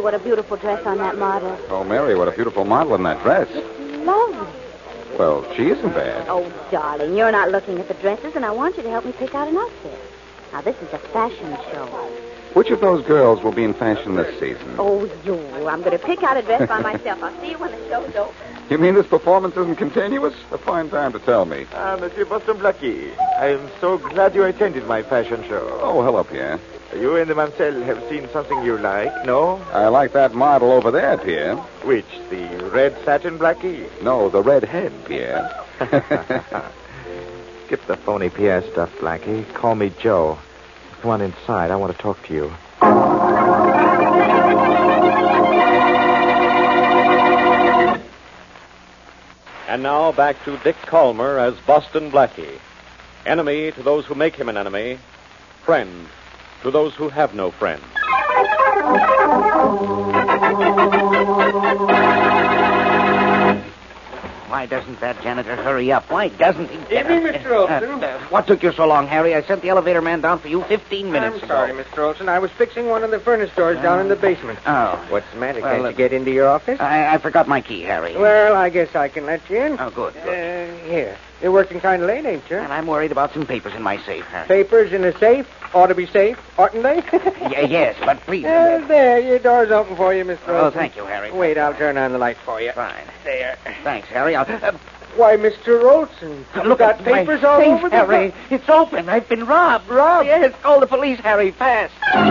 what a beautiful dress on that model. Oh, Mary, what a beautiful model in that dress. It's lovely. Well, she isn't bad. Oh, darling, you're not looking at the dresses, and I want you to help me pick out an outfit. Now, this is a fashion show. Which of those girls will be in fashion this season? Oh, you. I'm going to pick out a dress by myself. I'll see you when the show's over. You mean this performance isn't continuous? A fine time to tell me. Monsieur Boston Blackie. I am so glad you attended my fashion show. Oh, hello, Pierre. You and the Mansell have seen something you like, no? I like that model over there, Pierre. Which? The red satin Blackie? No, the red head, Pierre. Skip the phony Pierre stuff, Blackie. Call me Joe. Come on inside. I want to talk to you. And now back to Dick Calmer as Boston Blackie. Enemy to those who make him an enemy. Friend to those who have no friend. Why doesn't that janitor hurry up? Why doesn't he? Evening, Mr. Olson. What took you so long, Harry? I sent the elevator man down for you 15 minutes I'm ago. sorry, Mr. Olson. I was fixing one of the furnace doors down in the basement. Oh. What's the matter? Well, Can't you get into your office? I forgot my key, Harry. Well, I guess I can let you in. Oh, good. Here. You're working kind of late, ain't you? And I'm worried about some papers in my safe, Harry. Papers in a safe? Ought to be safe, oughtn't they? Yes, but please. There, your door's open for you, Mr. Olson. Oh, thank you, Harry. Wait, I'll turn on the light for you. Fine. There. Thanks, Harry. Why, Mr. Olson, Look got at papers my all safe, over the Harry. It's open. I've been robbed. Robbed? Yes, call the police, Harry, fast.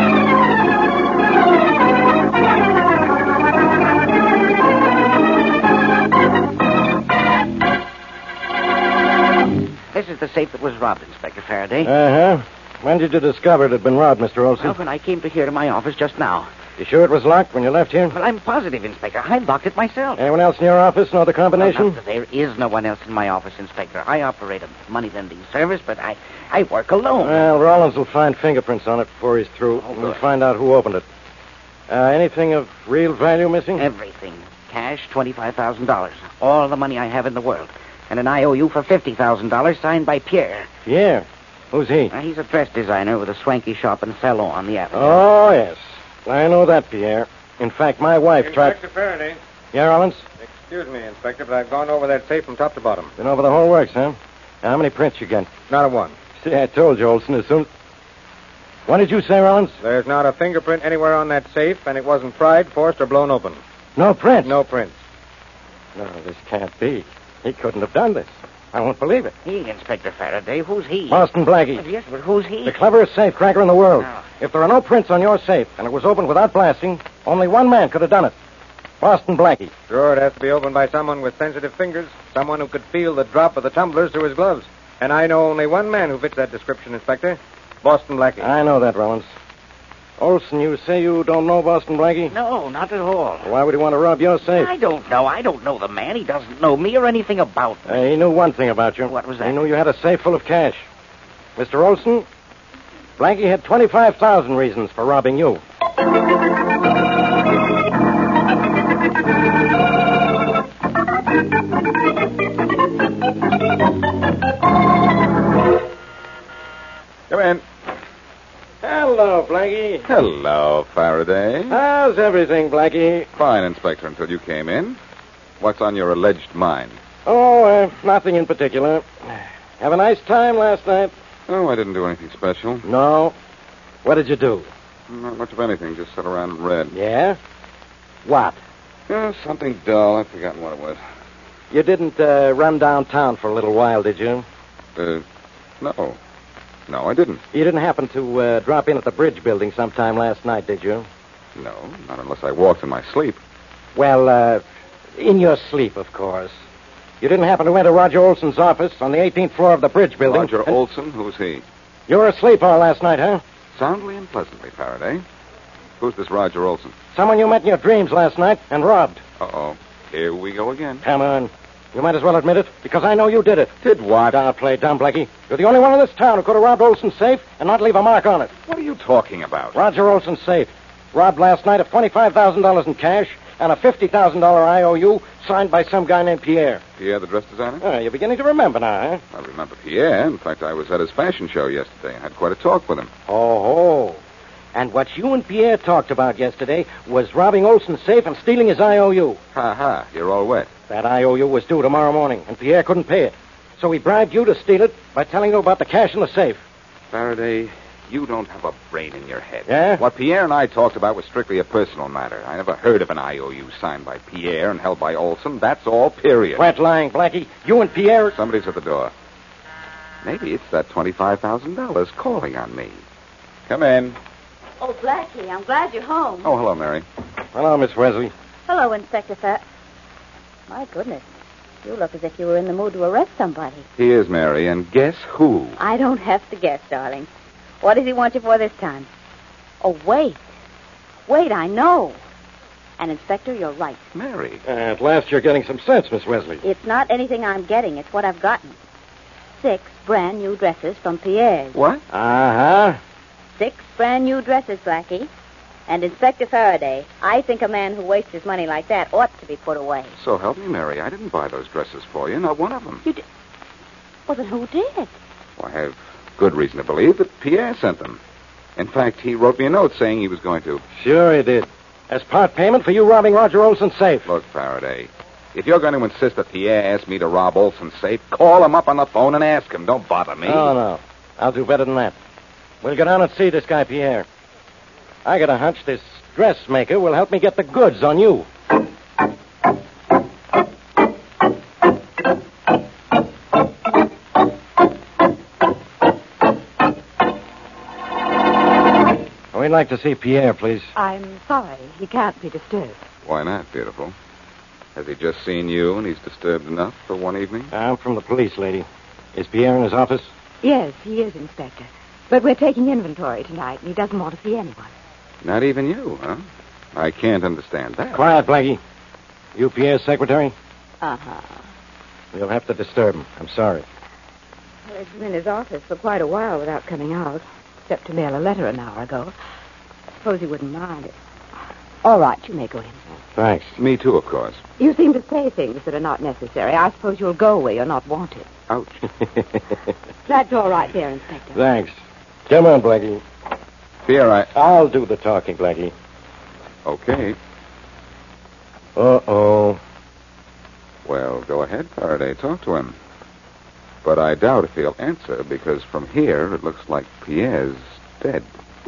This is the safe that was robbed, Inspector Faraday. Uh-huh. When did you discover it had been robbed, Mr. Olson? Well, when I came to here to my office just now. You sure it was locked when you left here? Well, I'm positive, Inspector. I locked it myself. Anyone else in your office know the combination? Well, there is no one else in my office, Inspector. I operate a money lending service, but I work alone. Well, Rollins will find fingerprints on it before he's through. Oh, We'll good. find out who opened it. Anything of real value missing? Everything. Cash, $25,000. All the money I have in the world. And an IOU for $50,000 signed by Pierre. Yeah. Who's he? He's a dress designer with a swanky shop and salon on the avenue. Oh, yes. I know that, Pierre. In fact, my wife tried... Inspector Faraday. Yeah, Rollins? Excuse me, Inspector, but I've gone over that safe from top to bottom. Been over the whole works, huh? How many prints you got? Not a one. See, I told you, Olson, as soon... What did you say, Rollins? There's not a fingerprint anywhere on that safe, and it wasn't pried, forced, or blown open. No prints? No prints. No, this can't be. He couldn't have done this. I won't believe it. He, Inspector Faraday. Who's he? Boston Blackie. Yes, but who's he? The cleverest safe cracker in the world. Oh. If there are no prints on your safe and it was opened without blasting, only one man could have done it. Boston Blackie. Sure, it has to be opened by someone with sensitive fingers, someone who could feel the drop of the tumblers through his gloves. And I know only one man who fits that description, Inspector. Boston Blackie. I know that, Rollins. Olson, you say you don't know Boston Blackie? No, not at all. Why would he want to rob your safe? I don't know. I don't know the man. He doesn't know me or anything about me. He knew one thing about you. What was that? He knew you had a safe full of cash. Mr. Olson, Blackie had 25,000 reasons for robbing you. Come in. Hello, Blackie. Hello, Faraday. How's everything, Blackie? Fine, Inspector, until you came in. What's on your alleged mind? Oh, nothing in particular. Have a nice time last night? Oh, I didn't do anything special. No. What did you do? Not much of anything. Just sat around and read. Yeah? What? Something dull. I've forgotten what it was. You didn't run downtown for a little while, did you? No. No, I didn't. You didn't happen to drop in at the bridge building sometime last night, did you? No, not unless I walked in my sleep. Well, in your sleep, of course. You didn't happen to enter Roger Olson's office on the 18th floor of the bridge building? Roger Olson? Who's he? You were asleep all last night, huh? Soundly and pleasantly, Faraday. Who's this Roger Olson? Someone you met in your dreams last night and robbed. Uh-oh. Here we go again. Come on. You might as well admit it, because I know you did it. Did what? Don't play dumb, Blackie. You're the only one in this town who could have robbed Olson's safe and not leave a mark on it. What are you talking about? Roger Olson's safe. Robbed last night of $25,000 in cash and a $50,000 IOU signed by some guy named Pierre. Pierre, the dress designer? You're beginning to remember now, huh? I remember Pierre. In fact, I was at his fashion show yesterday and had quite a talk with him. Oh. And what you and Pierre talked about yesterday was robbing Olson's safe and stealing his IOU. Ha, you're all wet. That IOU was due tomorrow morning, and Pierre couldn't pay it. So he bribed you to steal it by telling you about the cash in the safe. Faraday, you don't have a brain in your head. Yeah? What Pierre and I talked about was strictly a personal matter. I never heard of an IOU signed by Pierre and held by Olson. That's all, period. Quit lying, Blackie. You and Pierre... Somebody's at the door. Maybe it's that $25,000 calling on me. Come in. Oh, Blackie, I'm glad you're home. Oh, hello, Mary. Hello, Miss Wesley. Hello, Inspector Fat. My goodness. You look as if you were in the mood to arrest somebody. He is, Mary, and guess who? I don't have to guess, darling. What does he want you for this time? Oh, wait. Wait, I know. And, Inspector, you're right. Mary. At last you're getting some sense, Miss Wesley. It's not anything I'm getting. It's what I've gotten. 6 brand new dresses from Pierre's. What? Uh-huh. 6 brand new dresses, Blackie. And Inspector Faraday, I think a man who wastes his money like that ought to be put away. So help me, Mary. I didn't buy those dresses for you, not one of them. You did? Well, then who did? Well, I have good reason to believe that Pierre sent them. In fact, he wrote me a note saying he was going to. Sure he did. As part payment for you robbing Roger Olson's safe. Look, Faraday, if you're going to insist that Pierre asked me to rob Olson's safe, call him up on the phone and ask him. Don't bother me. Oh, no. I'll do better than that. We'll go down and see this guy, Pierre. I got a hunch this dressmaker will help me get the goods on you. We'd like to see Pierre, please. I'm sorry. He can't be disturbed. Why not, beautiful? Has he just seen you and he's disturbed enough for one evening? I'm from the police, lady. Is Pierre in his office? Yes, he is, Inspector. But we're taking inventory tonight, and he doesn't want to see anyone. Not even you, huh? I can't understand that. Quiet, Blackie. You Pierre's secretary? Uh-huh. You'll have to disturb him. I'm sorry. Well, he's been in his office for quite a while without coming out, except to mail a letter an hour ago. I suppose he wouldn't mind it. All right, you may go in. Thanks. Me too, of course. You seem to say things that are not necessary. I suppose you'll go where you're not wanted. Ouch. That's all right there, Inspector. Thanks. Come on, Blackie. Pierre, I'll do the talking, Blackie. Okay. Uh-oh. Well, go ahead, Faraday. Talk to him. But I doubt if he'll answer, because from here it looks like Pierre's dead.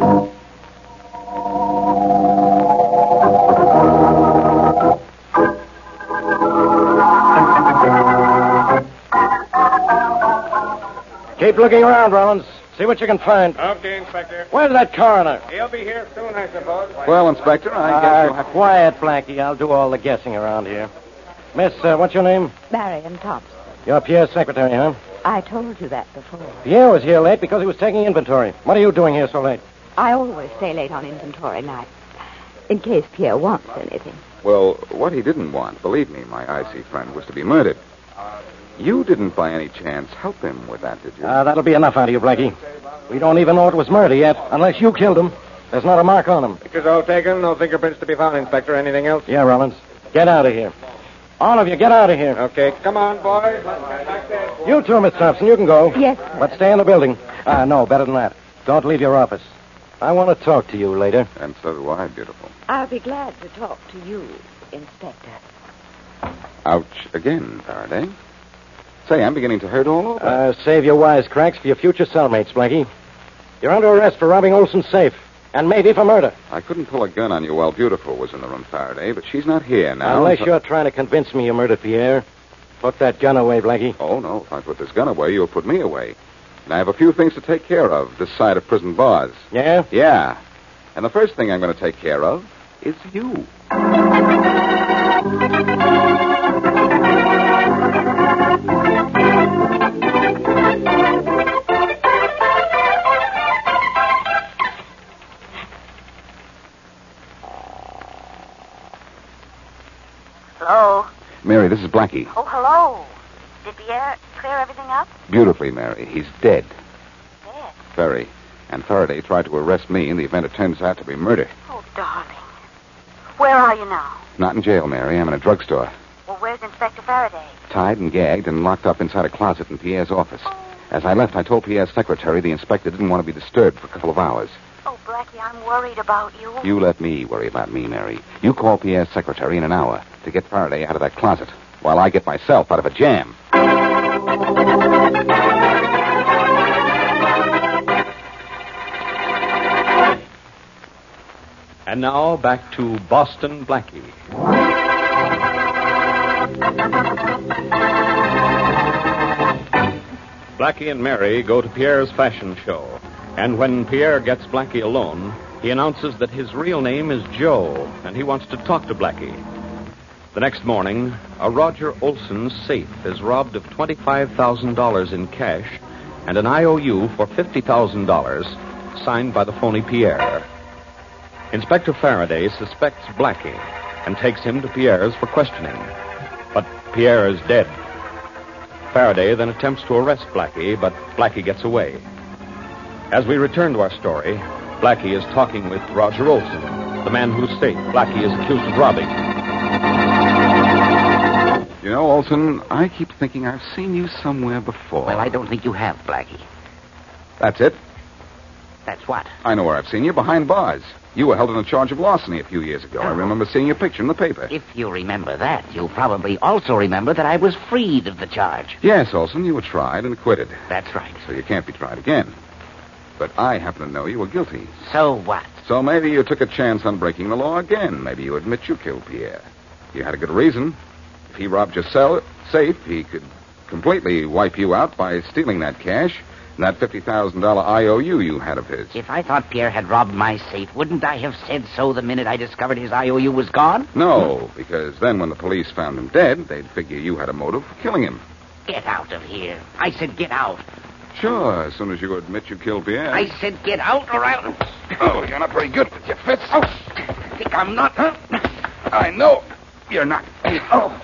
Keep looking around, Rollins. See what you can find. Okay, Inspector. Where's that coroner? He'll be here soon, I suppose. Well, Inspector, I guess you'll have to... Quiet, Blackie. I'll do all the guessing around here. Miss, what's your name? Marion Thompson. You're Pierre's secretary, huh? I told you that before. Pierre was here late because he was taking inventory. What are you doing here so late? I always stay late on inventory night, in case Pierre wants anything. Well, what he didn't want, believe me, my icy friend, was to be murdered. You didn't by any chance help him with that, did you? That'll be enough out of you, Blackie. We don't even know it was murder yet, unless you killed him. There's not a mark on him. Pictures all taken, no fingerprints to be found, Inspector. Anything else? Yeah, Rollins. Get out of here. All of you, get out of here. Okay, come on, boys. Let's get back there. You too, Miss Thompson. You can go. Yes, sir. But stay in the building. No, better than that. Don't leave your office. I want to talk to you later. And so do I, beautiful. I'll be glad to talk to you, Inspector. Ouch again, Faraday. Say, I'm beginning to hurt all over. Save your wisecracks for your future cellmates, Blackie. You're under arrest for robbing Olson's safe, and maybe for murder. I couldn't pull a gun on you while Beautiful was in the room, Faraday, but she's not here now. Unless you're trying to convince me you murdered Pierre. Put that gun away, Blackie. Oh, no. If I put this gun away, you'll put me away. And I have a few things to take care of this side of prison bars. Yeah? Yeah. And the first thing I'm going to take care of is you. Hello? Mary, this is Blackie. Oh, hello. Did Pierre clear everything up? Beautifully, Mary. He's dead. Dead? Very. And Faraday tried to arrest me in the event it turns out to be murder. Oh, darling. Where are you now? Not in jail, Mary. I'm in a drugstore. Well, where's Inspector Faraday? Tied and gagged and locked up inside a closet in Pierre's office. As I left, I told Pierre's secretary the inspector didn't want to be disturbed for a couple of hours. Oh, Blackie, I'm worried about you. You let me worry about me, Mary. You call Pierre's secretary in an hour to get Faraday out of that closet while I get myself out of a jam. And now back to Boston Blackie. Blackie and Mary go to Pierre's fashion show. And when Pierre gets Blackie alone, he announces that his real name is Joe, and he wants to talk to Blackie. The next morning, a Roger Olson safe is robbed of $25,000 in cash and an IOU for $50,000 signed by the phony Pierre. Inspector Faraday suspects Blackie and takes him to Pierre's for questioning. But Pierre is dead. Faraday then attempts to arrest Blackie, but Blackie gets away. As we return to our story, Blackie is talking with Roger Olson, the man whose safe Blackie is accused of robbing. You know, Olson, I keep thinking I've seen you somewhere before. Well, I don't think you have, Blackie. That's it. That's what? I know where I've seen you, behind bars. You were held on a charge of larceny a few years ago. I remember seeing your picture in the paper. If you remember that, you'll probably also remember that I was freed of the charge. Yes, Olson, you were tried and acquitted. That's right. So you can't be tried again. But I happen to know you were guilty. So what? So maybe you took a chance on breaking the law again. Maybe you admit you killed Pierre. You had a good reason. If he robbed your safe, he could completely wipe you out by stealing that cash and that $50,000 IOU you had of his. If I thought Pierre had robbed my safe, wouldn't I have said so the minute I discovered his IOU was gone? No, because then when the police found him dead, they'd figure you had a motive for killing him. Get out of here. I said get out. Sure, as soon as you admit you killed Pierre. I said get out or I'll... Oh, you're not very good with your fists. Oh, think I'm not, huh? I know you're not. Oh.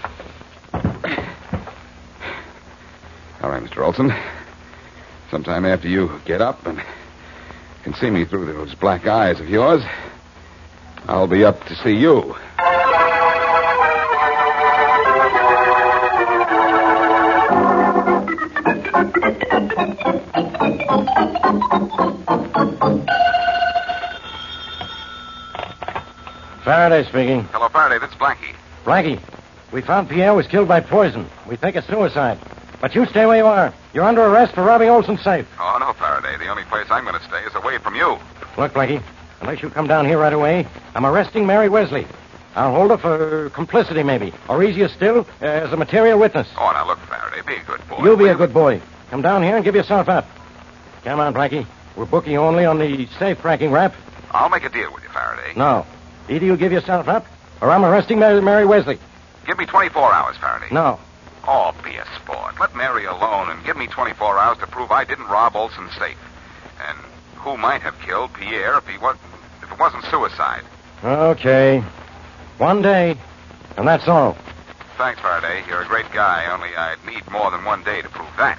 All right, Mr. Olson. Sometime after you get up and can see me through those black eyes of yours, I'll be up to see you. Faraday speaking. Hello, Faraday. This is Blackie. Blackie, we found Pierre was killed by poison. We think it's suicide. But you stay where you are. You're under arrest for robbing Olson's safe. Oh, no, Faraday. The only place I'm going to stay is away from you. Look, Blackie, unless you come down here right away, I'm arresting Mary Wesley. I'll hold her for complicity, maybe. Or easier still, as a material witness. Oh, now look, Faraday. Be a good boy. You'll be a good boy. Come down here and give yourself up. Come on, Blackie. We're booking you only on the safe-cracking rap. I'll make a deal with you, Faraday. No. Either you give yourself up, or I'm arresting Mary Wesley. Give me 24 hours, Faraday. No. Oh, be a sport. Let Mary alone and give me 24 hours to prove I didn't rob Olson's safe. And who might have killed Pierre if it wasn't suicide. Okay. One day, and that's all. Thanks, Faraday. You're a great guy, only I'd need more than one day to prove that.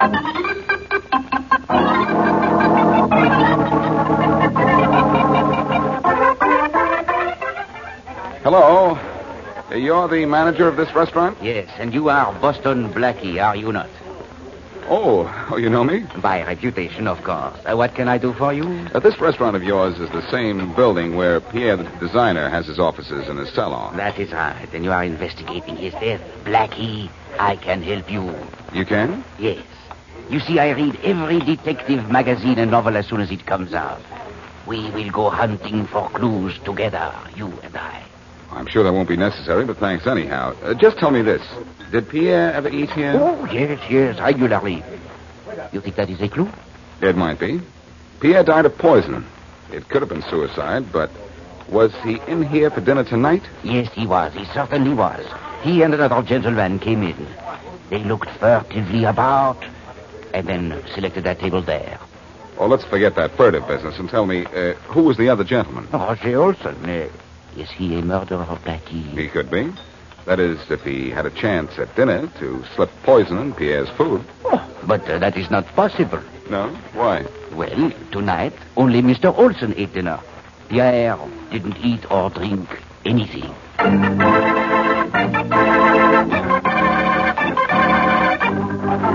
Hello. You're the manager of this restaurant? Yes, and you are Boston Blackie, are you not? Oh, you know me? By reputation, of course. What can I do for you? This restaurant of yours is the same building where Pierre, the designer, has his offices and his salon. That is right, and you are investigating his death. Blackie, I can help you. You can? Yes. You see, I read every detective magazine and novel as soon as it comes out. We will go hunting for clues together, you and I. I'm sure that won't be necessary, but thanks anyhow. Just tell me this. Did Pierre ever eat here? Oh, yes, regularly. You think that is a clue? It might be. Pierre died of poison. It could have been suicide, but was he in here for dinner tonight? Yes, he was. He certainly was. He and another gentleman came in. They looked furtively about, and then selected that table there. Oh, let's forget that furtive business and tell me, who was the other gentleman? Roger Olson. Is he a murderer, Blackie? He could be. That is, if he had a chance at dinner to slip poison in Pierre's food. Oh, but that is not possible. No? Why? Well, tonight, only Mr. Olson ate dinner. Pierre didn't eat or drink anything.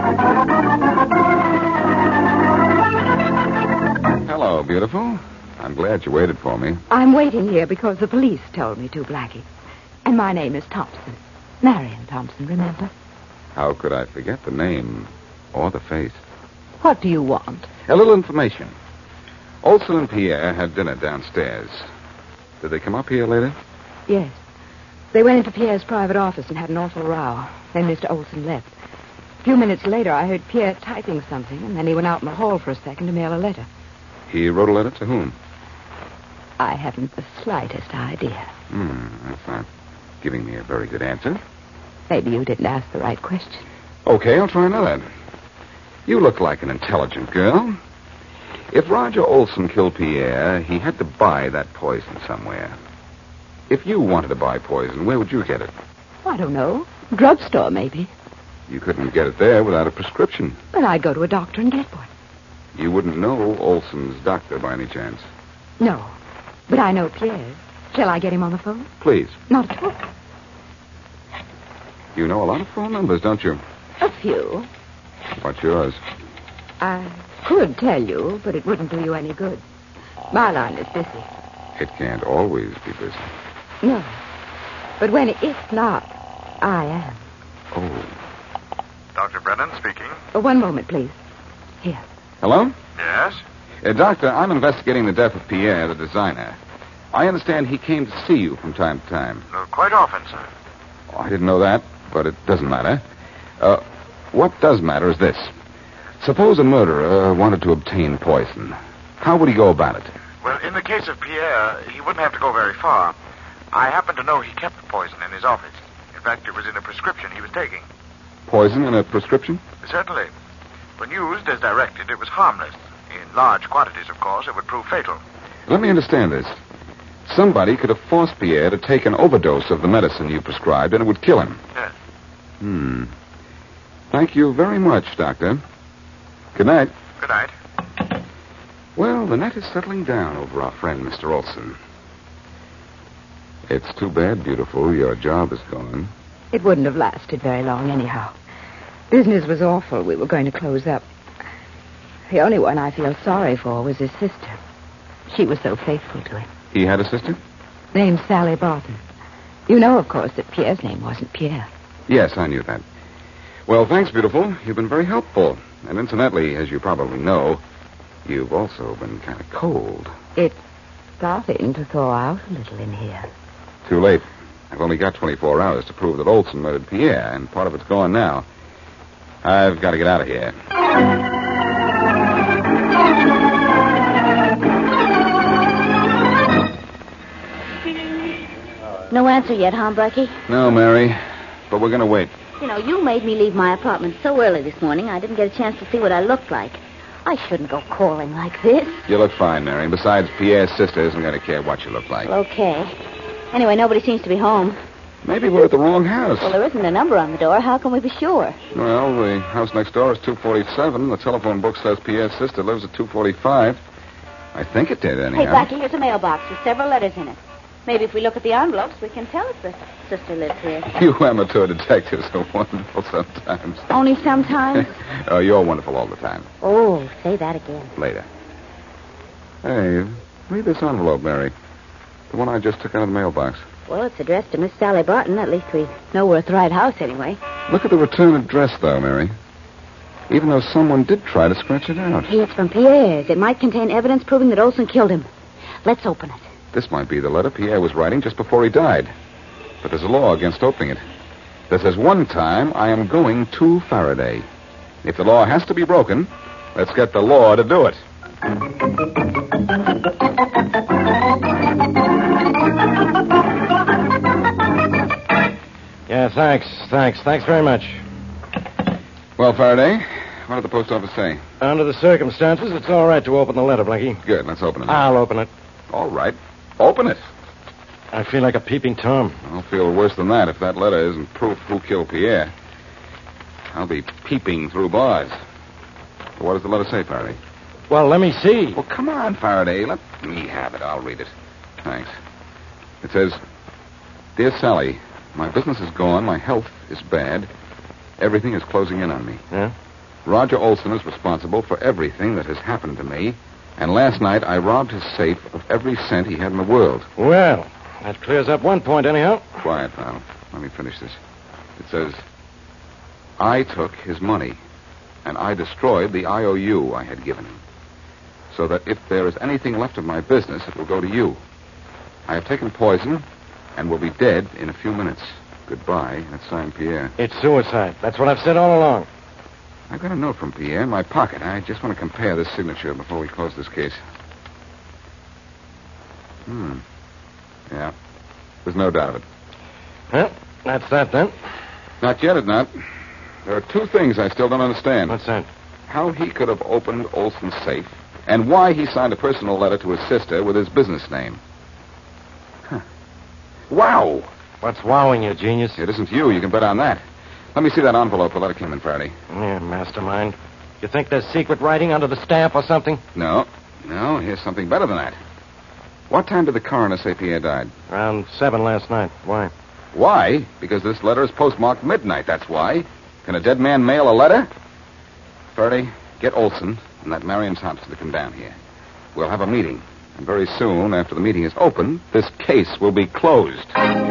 Hello, beautiful. I'm glad you waited for me. I'm waiting here because the police told me to, Blackie. And my name is Thompson. Marion Thompson, remember? How could I forget the name or the face? What do you want? A little information. Olson and Pierre had dinner downstairs. Did they come up here later? Yes. They went into Pierre's private office and had an awful row. Then Mr. Olson left. A few minutes later, I heard Pierre typing something, and then he went out in the hall for a second to mail a letter. He wrote a letter to whom? I haven't the slightest idea. That's not giving me a very good answer. Maybe you didn't ask the right question. Okay, I'll try another. You look like an intelligent girl. If Roger Olson killed Pierre, he had to buy that poison somewhere. If you wanted to buy poison, where would you get it? I don't know. Drugstore, maybe. You couldn't get it there without a prescription. But I'd go to a doctor and get one. You wouldn't know Olson's doctor by any chance? No. But I know Pierre. Shall I get him on the phone? Please. Not at all. You know a lot of phone numbers, don't you? A few. What's yours? I could tell you, but it wouldn't do you any good. My line is busy. It can't always be busy. No. But when it's not, I am. Oh. Dr. Brennan speaking. One moment, please. Here. Hello? Yes? Doctor, I'm investigating the death of Pierre, the designer. I understand he came to see you from time to time. Quite often, sir. Oh, I didn't know that, but it doesn't matter. What does matter is this. Suppose a murderer wanted to obtain poison. How would he go about it? Well, in the case of Pierre, he wouldn't have to go very far. I happen to know he kept the poison in his office. In fact, it was in a prescription he was taking. Poison in a prescription? Certainly. When used as directed, it was harmless. In large quantities, of course, it would prove fatal. Let me understand this. Somebody could have forced Pierre to take an overdose of the medicine you prescribed, and it would kill him. Yes. Thank you very much, Doctor. Good night. Good night. Well, the net is settling down over our friend, Mr. Olson. It's too bad, beautiful. Your job is gone. It wouldn't have lasted very long anyhow. Business was awful. We were going to close up. The only one I feel sorry for was his sister. She was so faithful to him. He had a sister? Named Sally Barton. You know, of course, that Pierre's name wasn't Pierre. Yes, I knew that. Well, thanks, beautiful. You've been very helpful. And incidentally, as you probably know, you've also been kind of cold. It's starting to thaw out a little in here. Too late. I've only got 24 hours to prove that Olson murdered Pierre, and part of it's gone now. I've got to get out of here. No answer yet, huh, Blackie? No, Mary, but we're going to wait. You know, you made me leave my apartment so early this morning, I didn't get a chance to see what I looked like. I shouldn't go calling like this. You look fine, Mary. And besides, Pierre's sister isn't going to care what you look like. Okay. Anyway, nobody seems to be home. Maybe we're at the wrong house. Well, there isn't a number on the door. How can we be sure? Well, the house next door is 247. The telephone book says Pierre's sister lives at 245. I think it did, anyhow. Hey, Blackie, here's a mailbox with several letters in it. Maybe if we look at the envelopes, we can tell if the sister lives here. You amateur detectives are wonderful sometimes. Only sometimes? Oh, you're wonderful all the time. Oh, say that again. Later. Hey, read this envelope, Mary. The one I just took out of the mailbox. Well, it's addressed to Miss Sally Barton. At least we know we're at the right house anyway. Look at the return address, though, Mary. Even though someone did try to scratch it out. Hey, it's from Pierre's. It might contain evidence proving that Olson killed him. Let's open it. This might be the letter Pierre was writing just before he died. But there's a law against opening it. That says, one time I am going to Faraday. If the law has to be broken, let's get the law to do it. Yeah, thanks. Thanks very much. Well, Faraday, what did the post office say? Under the circumstances, it's all right to open the letter, Blackie. Good, let's open it. I'll open it. All right. Open it. I feel like a peeping Tom. I'll feel worse than that if that letter isn't proof who killed Pierre. I'll be peeping through bars. What does the letter say, Faraday? Well, let me see. Well, come on, Faraday. Let me have it. I'll read it. Thanks. It says, Dear Sally, my business is gone. My health is bad. Everything is closing in on me. Yeah? Roger Olson is responsible for everything that has happened to me. And last night, I robbed his safe of every cent he had in the world. Well, that clears up one point, anyhow. Quiet, pal. Let me finish this. It says, I took his money, and I destroyed the IOU I had given him, so that if there is anything left of my business, it will go to you. I have taken poison and will be dead in a few minutes. Goodbye. And it's signed Pierre. It's suicide. That's what I've said all along. I've got a note from Pierre in my pocket. I just want to compare this signature before we close this case. Yeah. There's no doubt of it. Well, that's that then. Not yet, not. There are two things I still don't understand. What's that? How he could have opened Olson's safe, and why he signed a personal letter to his sister with his business name. Huh. Wow! What's wowing you, genius? It isn't you. You can bet on that. Let me see that envelope the letter came in, Faraday. Yeah, mastermind. You think there's secret writing under the stamp or something? No. No, here's something better than that. What time did the coroner say Pierre died? Around 7 last night. Why? Why? Because this letter is postmarked midnight, that's why. Can a dead man mail a letter? Faraday, get Olson and that Marion Thompson to come down here. We'll have a meeting. And very soon, after the meeting is open, this case will be closed.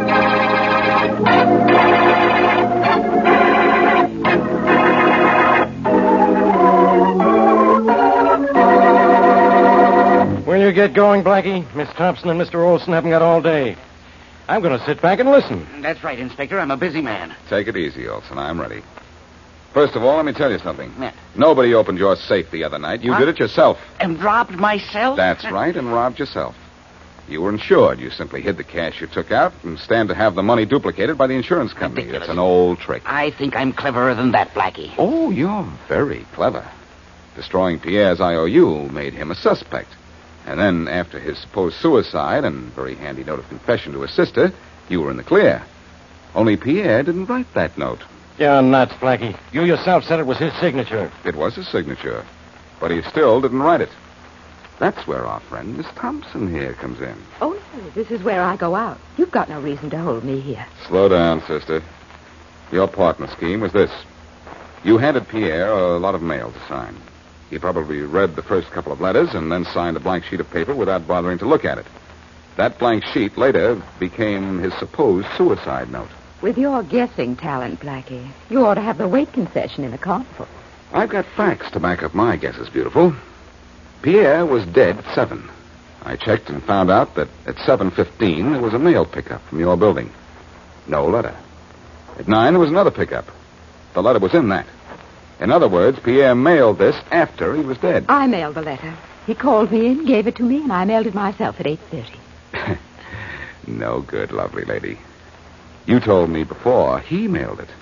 Will you get going, Blackie? Miss Thompson and Mr. Olson haven't got all day. I'm going to sit back and listen. That's right, Inspector. I'm a busy man. Take it easy, Olson. I'm ready. First of all, let me tell you something. Yeah. Nobody opened your safe the other night. You What? did it yourself. And robbed myself? That's right, and robbed yourself. You were insured. You simply hid the cash you took out and stand to have the money duplicated by the insurance company. Ridiculous. It's an old trick. I think I'm cleverer than that, Blackie. Oh, you're very clever. Destroying Pierre's IOU made him a suspect. And then, after his supposed suicide and very handy note of confession to his sister, you were in the clear. Only Pierre didn't write that note. You're nuts, Blackie. You yourself said it was his signature. It was his signature, but he still didn't write it. That's where our friend Miss Thompson here comes in. Oh, no, this is where I go out. You've got no reason to hold me here. Slow down, sister. Your part in the scheme was this. You handed Pierre a lot of mail to sign. He probably read the first couple of letters and then signed a blank sheet of paper without bothering to look at it. That blank sheet later became his supposed suicide note. With your guessing talent, Blackie, you ought to have the weight concession in the carnival. I've got facts to back up my guesses, beautiful. Pierre was dead at 7. I checked and found out that at 7:15 there was a mail pickup from your building. No letter. At 9 there was another pickup. The letter was in that. In other words, Pierre mailed this after he was dead. I mailed the letter. He called me in, gave it to me, and I mailed it myself at 8:30. No good, lovely lady. You told me before he mailed it.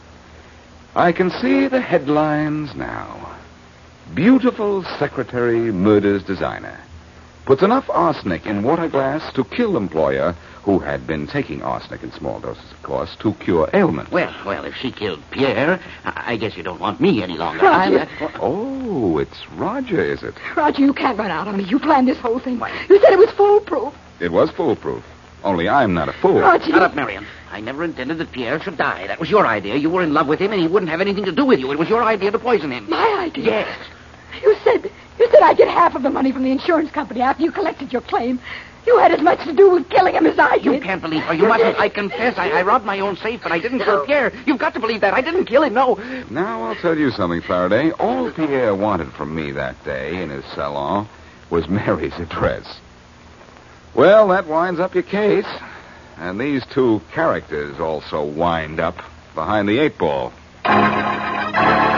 I can see the headlines now. Beautiful secretary murders designer. Puts enough arsenic in water glass to kill employer who had been taking arsenic in small doses, of course, to cure ailment. Well, if she killed Pierre, I guess you don't want me any longer. Roger. Oh, it's Roger, is it? Roger, you can't run out on me. You planned this whole thing. You said it was foolproof. It was foolproof. Only I'm not a fool. Roger. Shut up, Marion. I never intended that Pierre should die. That was your idea. You were in love with him, and he wouldn't have anything to do with you. It was your idea to poison him. My idea? Yes. You said I'd get half of the money from the insurance company after you collected your claim. You had as much to do with killing him as I did. You can't believe her. You mustn't. I confess. I robbed my own safe, but I didn't kill Pierre. You've got to believe that. I didn't kill him, no. Now, I'll tell you something, Faraday. All Pierre wanted from me that day in his salon was Mary's address. Well, that winds up your case. And these two characters also wind up behind the 8 ball.